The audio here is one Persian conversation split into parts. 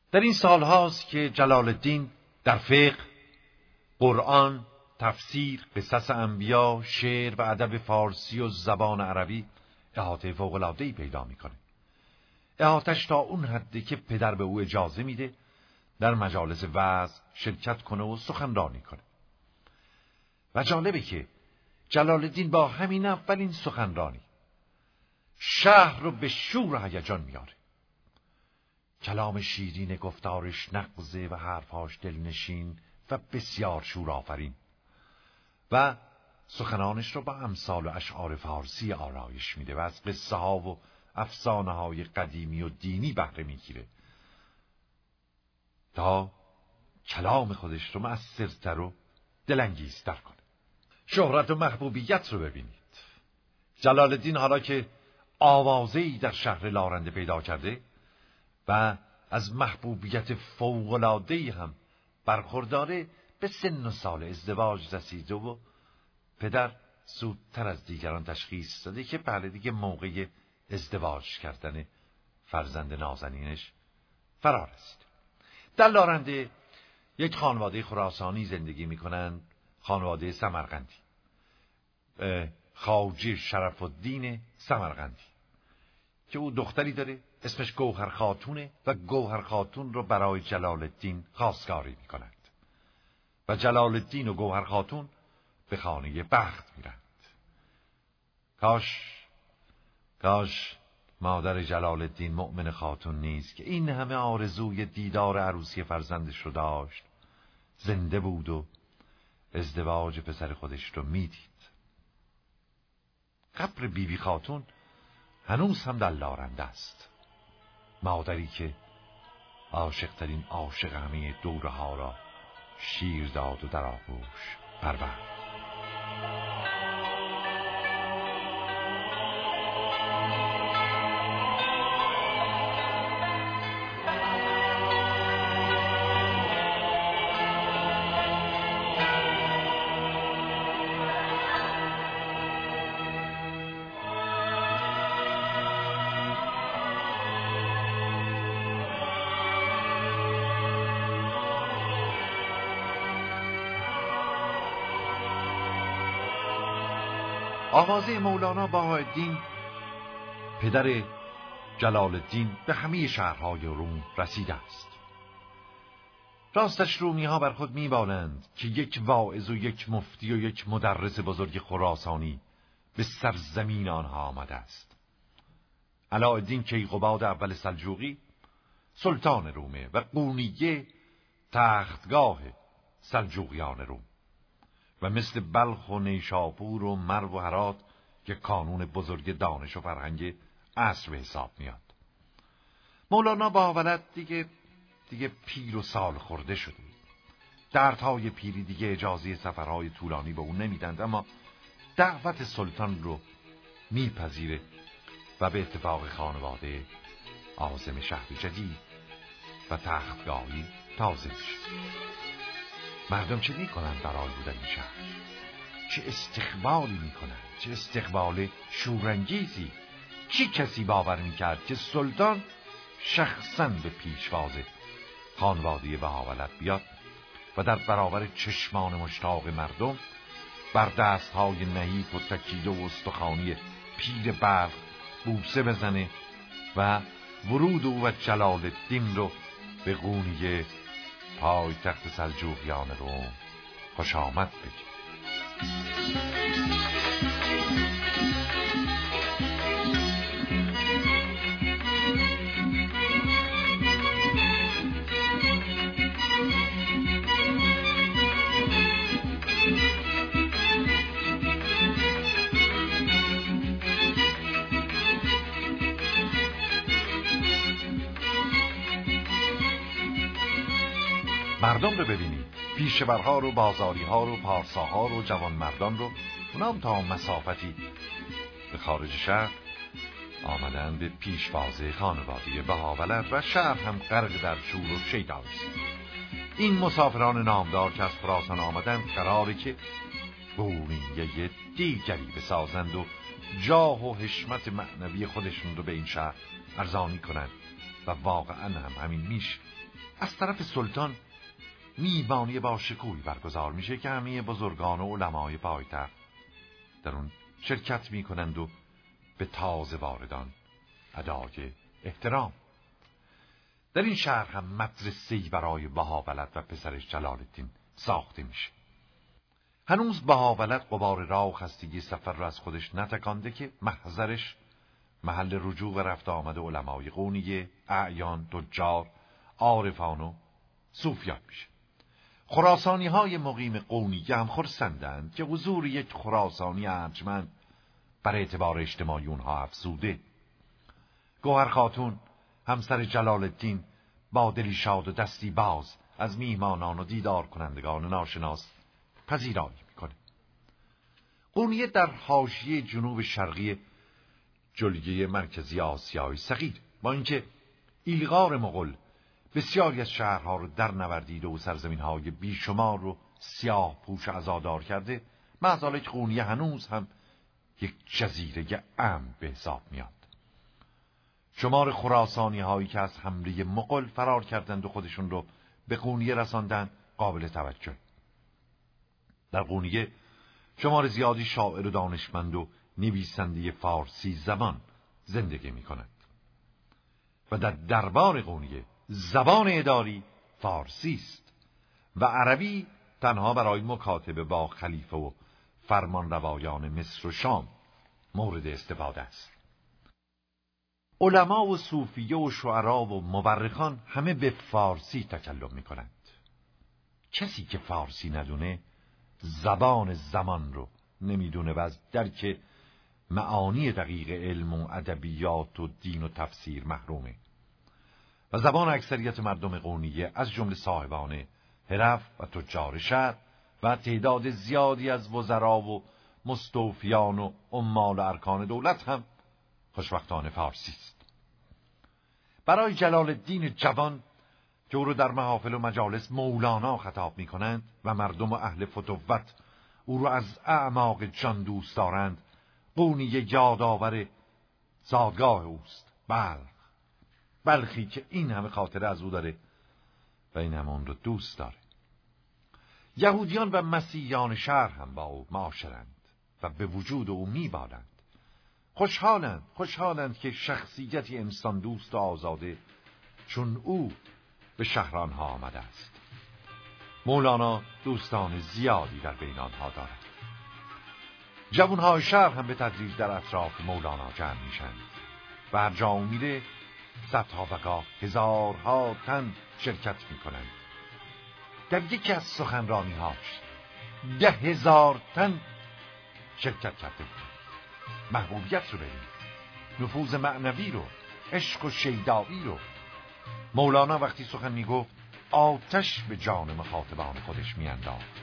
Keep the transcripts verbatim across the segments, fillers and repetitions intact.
در این سال هاست که جلال الدین در فقه، قرآن، تفسیر، قصص انبیا، شعر و ادب فارسی و زبان عربی احاطه فوق‌العاده‌ای پیدا میکنه. احاطه‌اش تا اون حدی که پدر به او اجازه میده در مجالس وعظ شرکت کنه و سخنرانی کنه. و جالبه که جلال الدین با همین اولین سخنرانی شهر رو به شور و هیجان میاره. کلام شیرین گفتارش نغزه و حرفاش دلنشین و بسیار شورآفرین و سخنانش رو با امثال و اشعار فارسی آرایش میده و از قصه ها و افسانه های قدیمی و دینی بهره میگیره تا کلام خودش رو مؤثرتر و دلانگیزتر کنه. شهرت و محبوبیت رو ببینید. جلال الدین حالا که آوازه‌ای در شهر لارنده پیدا کرده و از محبوبیت فوق‌العاده‌ای هم برخورداره، به سن و سال ازدواج رسیده و پدر زودتر از دیگران تشخیص داده که بله دیگه موقع ازدواج کردن فرزند نازنینش فرا رسید. در لارنده یک خانواده خراسانی زندگی میکنند، خانواده سمرقندی، خواجه شرف الدین سمرقندی که او دختری داره اسمش گوهر خاتونه و گوهر خاتون رو برای جلال الدین خواستگاری میکنند و جلال الدین و گوهر خاتون به خانه بخت میرند. کاش کاش مادر جلال الدین مؤمن خاتون نیست که این همه آرزوی دیدار عروسی فرزندش رو داشت، زنده بود و ازدواج پسر خودش رو میدید. قبر بیبی بی خاتون هنوز هم در لارنده است، مادری که عاشقترین عاشق همه دوره ها را شیر داد و در آغوش پرورد. آوازه مولانا بهاءالدین پدر جلال الدین به همه شهرهای روم رسیده است. راستش رومی ها بر خود میبالند که یک واعظ و یک مفتی و یک مدرس بزرگ خراسانی به سرزمین آنها آمده است. علاءالدین کیقباد اول سلجوقی سلطان رومه و قونیه تختگاه سلجوقیان روم و مثل بلخ و نیشاپور و مرو و هرات که کانون بزرگ دانش و فرهنگ عصر به حساب میاد. مولانا با ولد دیگه دیگه پیر و سال خورده شده. دردهای پیری دیگه اجازه سفرهای طولانی به اون نمیدند، اما دعوت سلطان رو میپذیره و به اتفاق خانواده عازم شهر جدید و تختگاهی تازه میشه. مردم چه میکنن برای بودن این شهر؟ چه استقبالی میکنن؟ چه استقبال شورانگیزی! چی کسی باور میکرد که سلطان شخصاً به پیشواز خانواده بهاولد بیاد و در برابر چشمان مشتاق مردم بر دستهای نحیف و تکیده و استخوانی پیر برق بوسه بزنه و ورود او و جلال الدین رو به قونیه پای تخت سلجوقیان روم خوش آمد بگه. مردم رو ببینید، پیشورها رو، بازاری ها رو، پارساها رو، جوان مردان رو، اونام تا مسافتی به خارج شهر آمدن به پیشواز خانواده بهاولد و شهر هم غرق در شور و شیدایی است. این مسافران نامدار که از خراسان آمدن قراره که قونیه دیگری بسازند و جاه و حشمت معنوی خودشون رو به این شهر ارزانی کنند و واقعا هم همین میشه. از طرف سلطان میهمانی با شکوهی برگزار میشه که همه بزرگان و علمای پایتخت در اون شرکت میکنند و به تازه واردان ادای احترام. در این شهر هم مدرسه‌ای برای بهاولد و پسرش جلال الدین ساخته میشه. هنوز بهاولد غبار راه و خستگی سفر را از خودش نتکانده که محضرش محل رجوع و رفت آمد علمای قونیه، اعیان، تجار، عارفان و صوفیان میشه. خراسانی های مقیم قونیه هم خرسندند که حضور یک خراسانی ارجمند بر اعتبار اجتماعی اونها افزوده. گوهر خاتون همسر جلال الدین با دلی شاد و دستی باز از میهمانان و دیدار کنندگان ناشناس پذیرایی میکنه. قونیه در حاشیه جنوب شرقی جلگه مرکزی آسیای صغیر، با اینکه ایلغار مغول بسیاری از شهرها رو در نوردیده و سرزمین‌های بیشمار رو سیاه پوش عزادار کرده، محض که قونیه هنوز هم یک جزیره امن به حساب میاد. شمار خراسانی هایی که از حمله مغول فرار کردند و خودشون رو به قونیه رساندند قابل توجه. در قونیه شمار زیادی شاعر و دانشمند و نویسنده فارسی زبان زندگی می کنند و در دربار قونیه زبان اداری فارسی است و عربی تنها برای مکاتبه با خلیفه و فرمانروایان مصر و شام مورد استفاده است. علما و صوفیه و شعرا و مورخان همه به فارسی تکلم می کنند. کسی که فارسی ندونه زبان زمان رو نمیدونه و از درک معانی دقیق علم و ادبیات و دین و تفسیر محرومه. و زبان اکثریت مردم قونیه از جمله صاحبان حرف و تجار شهر و تعداد زیادی از وزرا و مستوفیان و عمال و ارکان دولت هم خوشبختانه فارسی است. برای جلال الدین جوان که او رو در محافل و مجالس مولانا خطاب می کنند و مردم و اهل فتوت او رو از اعماق جان دوست دارند، قونیه یادآور زادگاه اوست، بلخ، بلخی که این همه خاطره از او داره و این همه اون رو دوست داره. یهودیان و مسیحیان شهر هم با او معاشرند و به وجود او میبالند. خوشحالند خوشحالند که شخصیتی انسان دوست و آزاده چون او به شهر آنها آمده است. مولانا دوستان زیادی در بین آنها دارد. جوانهای شهر هم به تدریج در اطراف مولانا جمع میشند و هر جا میره صدها و گاه هزارها تن شرکت میکنند. در یکی از سخنرانی‌هاش ده هزار تن شرکت کرده بود. محبوبیت رو ببین، نفوذ معنوی رو، عشق و شیدایی رو. مولانا وقتی سخن میگفت آتش به جان مخاطبان خودش میانداخت.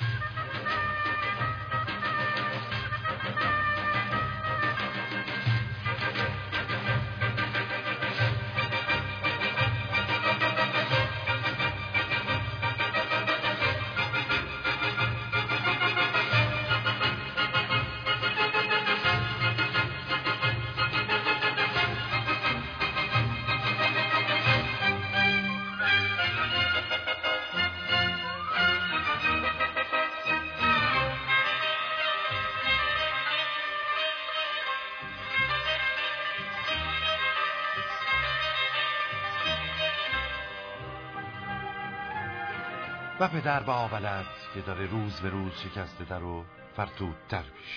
و پدر بهاولد که داره روز به روز شکسته تر و فرتودتر میشه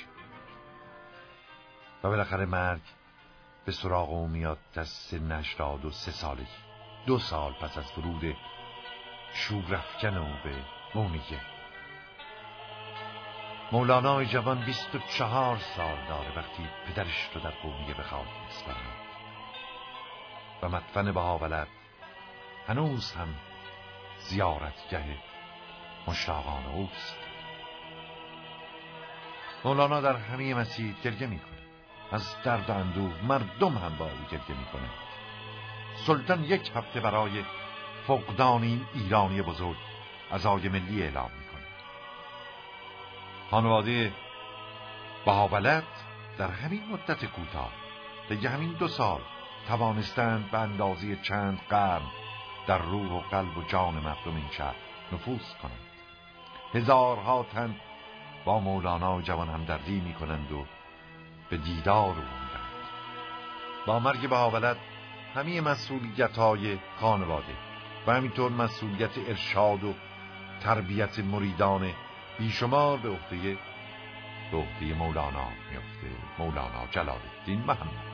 و بالاخره مرگ به سراغ او میاد در سنش را دو سه سالگی، دو سال پس از ورود شورافکن او به قونیه. مولانای جوان بیست و چهار سال داره وقتی پدرش رو در قونیه به خاک میسپارند و مدفن بهاولد هنوز هم زیارتگاه مشتاقان اوست. مولانا در همه مسیر گریه میکنه، از درد و اندوه مردم هم با او گریه میکنه. سلطان یک هفته برای فقدان این ایرانی بزرگ عزای ملی اعلام میکنه. خانواده بهاولد در همین مدت کوتاه، دیگه همین دو سال توانستند به اندازه چند قرن در روح و قلب و جان مردم این شهر نفوذ کنند. هزارها تن با مولانا جوان همدردی می کنند و به دیدار او می‌روند. با مرگ بهاولد همه مسئولیت‌های خانواده و همینطور مسئولیت ارشاد و تربیت مریدان بیشمار به عهده به عهده مولانا میفته. مولانا جلال الدین محمد.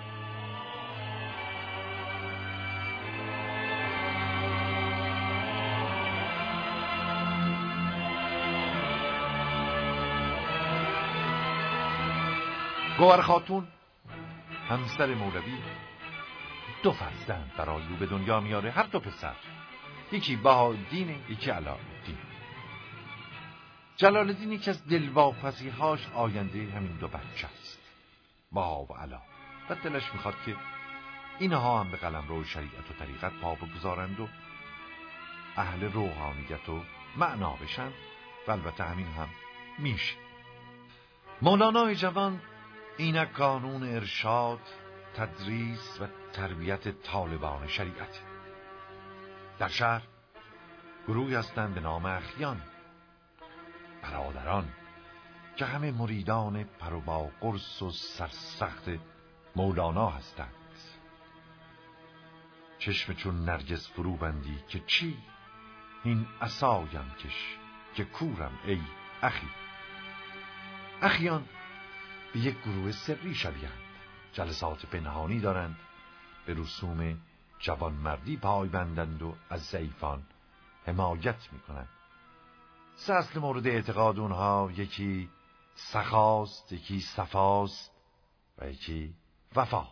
گوهر خاتون همسر مولوی دو فرزند برای او به دنیا میاره، هر دو پسر، یکی بهاءالدین، یکی علاءالدین. جلال‌الدین یکی از دلواپسی‌هاش آینده همین دو بچه است، بها و علا، و دلش میخواد که اینها هم به قلمرو شریعت و طریقت پا بگذارند و اهل روحانیت و معنا بشن و البته همین هم میشه. مولانا جوان اینک قانون ارشاد، تدریس و تربیت طالبان شریعت. در شهر گروهی هستند به نام اخیان، برادران که همه مریدان پر و با قرص و سرسخت مولانا هستند. چشم چون نرگس فرو بندی که چی؟ این عصایم کش که کورم ای اخی. اخیان به یک گروه سری شبیه‌اند، جلسات پنهانی دارند، به رسوم جوانمردی پای بندند و از ضعیفان حمایت میکنند. سه اصل مورد اعتقاد اونها یکی سخاست، یکی صفاست و یکی وفا.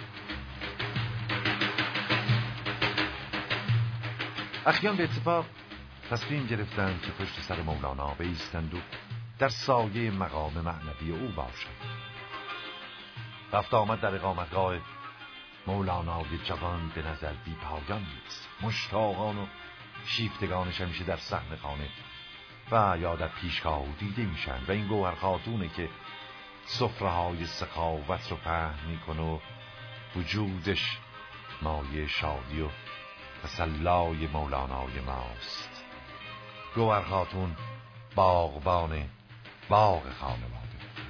اخیان به اتفاق تصمیم گرفتند که پشت سر مولانا بایستند و در سایه مقام معنوی او باشند. رفت آمد در اقامتگاه مولانای جوان به نظر بی پایان نیست. مشتاقان و شیفتگانش همیشه در صحن خانه و یا در پیشگاه دیده میشن و این گوهر خاتونه که سفره های سخاوت رو پهن میکنه و وجودش مایه شادی و تسلای مولانای ماست. گوهر خاتون باغبان باغ خانواده.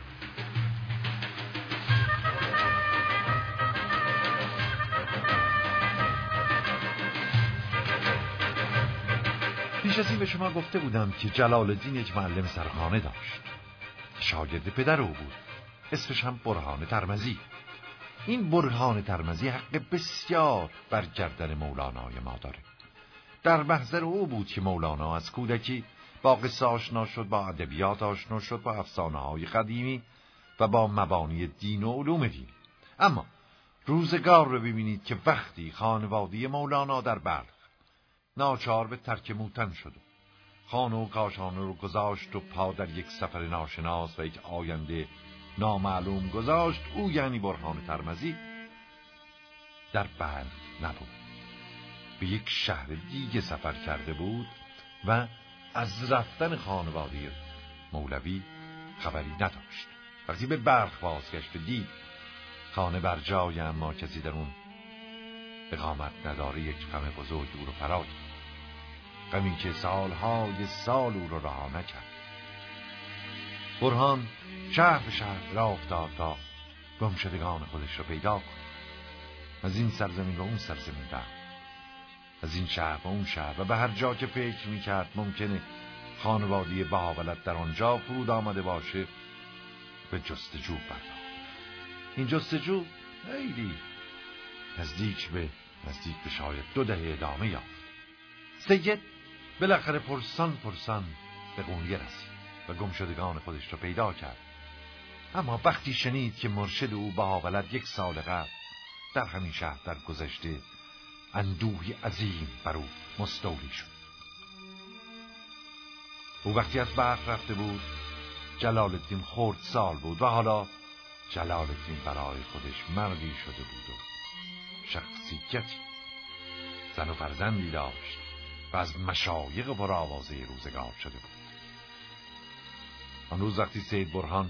پیش از این به شما گفته بودم که جلال الدین یک معلم سرخانه داشت، شاگرد پدر او بود، اسمش هم برهان ترمذی. این برهان ترمذی حق بسیار بر گردن مولانای ما داره. در محضر او بود که مولانا از کودکی با قصه آشنا شد، با ادبیات آشنا شد، با افسانه های قدیمی و با مبانی دین و علوم دین. اما روزگار رو ببینید که وقتی خانواده مولانا در بلخ ناچار به ترک موتن شد، خانه و کاشانه رو گذاشت و پا در یک سفر ناشناس و یک آینده نامعلوم گذاشت، او یعنی برهان ترمذی در بلخ نبود، به یک شهر دیگه سفر کرده بود و از رفتن خانواده مولوی خبری نداشت. وقتی به بلخ بازگشت دید خانه بر جای اما کسی در اون اقامت نداره، یک غم بزرگ او رو فرا کرد، غمی که سالهای سال او رو رها نکرد. برهان شهر به شهر راه افتاد تا گمشدگان خودش رو پیدا کند. از این سرزمین و اون سرزمین رفت، از این شهر و اون شهر، و به هر جا که فکر میکرد ممکنه خانواده بهاولد در آنجا فرود آمده باشه به جستجو پرداخت. این جستجو خیلی نزدیک به نزدیک به شاید دو دهه ادامه یافت. سید بالاخره پرسان پرسان به قونیه رسید و گمشدگان خودش رو پیدا کرد. اما وقتی شنید که مرشد او بهاولد یک سال قبل در همین شهر در گذشته اندوهی عظیم بر او مستولی شد. او وقتی از بلخ رفته بود جلال الدین خردسال بود و حالا جلال الدین برای خودش مردی شده بود و شخصیتی، زن و فرزندی داشت و از مشایخ پرآوازه روزگار شده بود. آن روز وقتی سید برهان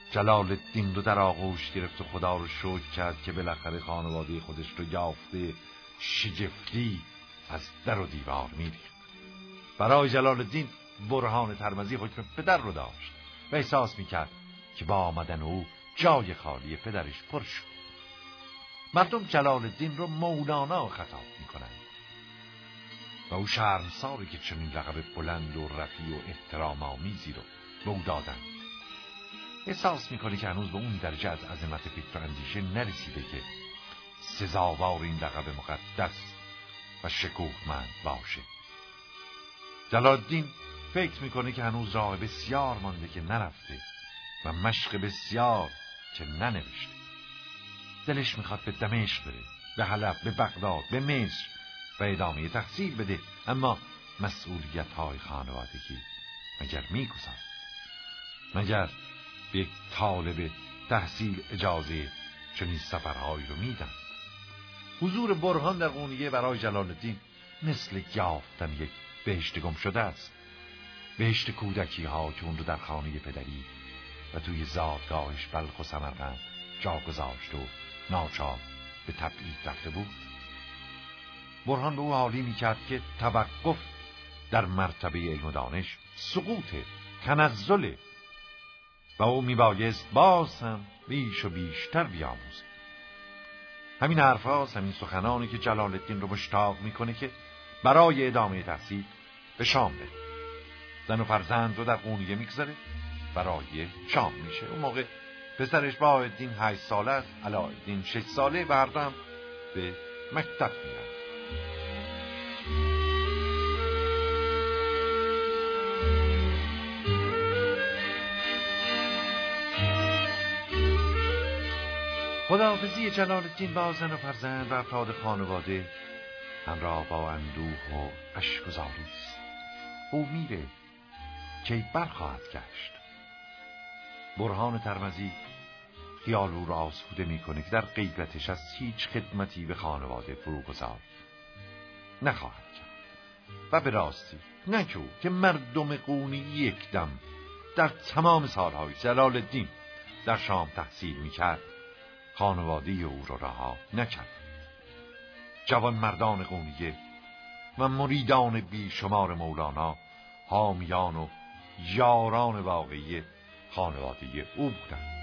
جلال الدین رو در آغوش گرفت و خدا رو شکر کرد که بالاخره خانواده خودش رو یافته. شگفتی از در و دیوار می‌ریخت. برای جلال الدین برهان ترمذی حکم پدر رو داشت و احساس میکرد که با آمدن او جای خالی پدرش پر شد. مردم جلال الدین رو مولانا خطاب میکنند و او شرمساری که چنین لقب بلند و رفیع و احترام آمیزی رو به او دادند. احساس میکنه که هنوز به اون درجه از عظمت فکر و اندیشه نرسیده که سزاوار این لقب مقدس و شکوهمند باشه. جلال الدین فکر میکنه که هنوز راه بسیار مانده که نرفته و مشق بسیار که ننوشته. دلش میخواد به دمشق بره، به حلب، به بغداد، به مصر و ادامه تحصیل بده، اما مسئولیت های خانوادگی مگر میگذارد؟ مگر به طالب تحصیل اجازه چنین سفرهایی رو میدن؟ حضور برهان در قونیه برای جلال الدین مثل یافتن یک بهشت گم شده است. بهشت کودکی ها که اون رو در خانه پدری و توی زادگاهش بلخ و سمرقند جا گذاشت و ناچار به تبعید رفته بود. برهان به او حالی میکرد که توقف در مرتبه علم و دانش سقوط تنزل و او میبایست باز هم بیش و بیشتر بیاموزه. همین حرف هاست، همین سخنانی که جلال الدین رو مشتاق میکنه که برای ادامه تحصیل به شام بره. زن و فرزند رو در قونیه میگذاره، برای شام میشه. اون موقع پسرش بهاءالدین هشت ساله است، علاءالدین شش ساله و هر دو هم به مکتب میرن. خداحافظی جلال الدین با زن و فرزند و افراد خانواده همراه با اندوه و اشک‌وزاری است. او میره که برخواهد گشت. برهان ترمذی خیال او را آسوده میکنه که در غیبتش از هیچ خدمتی به خانواده فروگذار نخواهد کرد و به راستی نکو که مردم قونی یک دم در تمام سالهای جلال الدین در شام تحصیل میکرد خانواده او را رها نکرد. جوان مردان قونیه و مریدان بیشمار مولانا حامیان و یاران واقعی خانواده او بودند.